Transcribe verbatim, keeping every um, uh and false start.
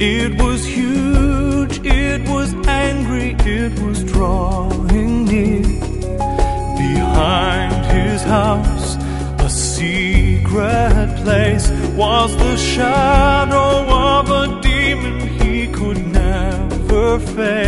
It was huge, it was angry, it was drawing near. Behind his house, a secret place, was the shadow of a demon he could never face.